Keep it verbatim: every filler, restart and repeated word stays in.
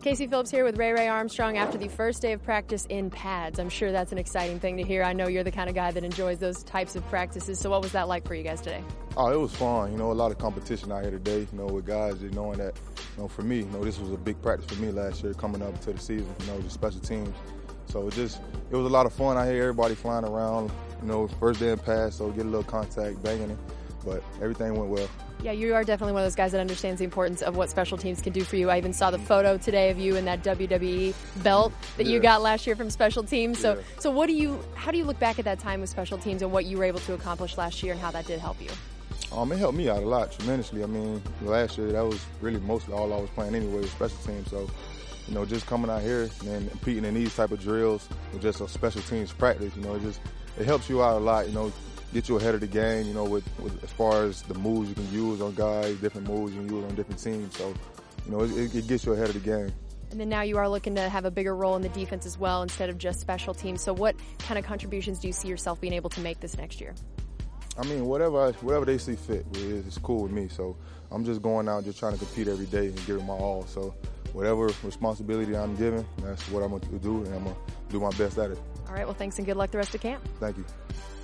Casey Phillips here with Ray Ray Armstrong after the first day of practice in pads. I'm sure that's an exciting thing to hear. I know you're the kind of guy that enjoys those types of practices. So what was that like for you guys today? Oh, it was fun. You know, a lot of competition out here today, you know, with guys just knowing that, you know, for me, you know, this was a big practice for me last year coming up to the season, you know, just special teams. So it just, it was a lot of fun out here, everybody flying around, you know, first day in pads, so get a little contact, banging it, but everything went well. Yeah, you are definitely one of those guys that understands the importance of what special teams can do for you. I even saw the photo today of you in that W W E belt that yeah. you got last year from special teams. So, yeah. so what do you, how do you look back at that time with special teams and what you were able to accomplish last year and how that did help you? Um, it helped me out a lot, tremendously. I mean, last year, that was really mostly all I was playing anyway with special teams. So, you know, just coming out here and competing in these type of drills with just a special teams practice, you know, it just, it helps you out a lot, you know, get you ahead of the game, you know, with, with as far as the moves you can use on guys, different moves you can use on different teams. So, you know, it, it gets you ahead of the game. And then now you are looking to have a bigger role in the defense as well instead of just special teams. So what kind of contributions do you see yourself being able to make this next year? I mean, whatever I, whatever they see fit, it's cool with me. So I'm just going out just trying to compete every day and give it my all. So whatever responsibility I'm given, that's what I'm going to do, and I'm going to do my best at it. All right, well, thanks and good luck the rest of camp. Thank you.